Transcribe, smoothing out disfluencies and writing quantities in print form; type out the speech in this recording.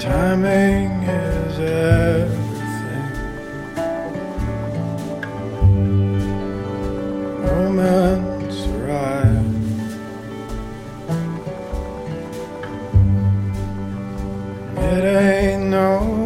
Timing is everything. Moments arrive. It ain't no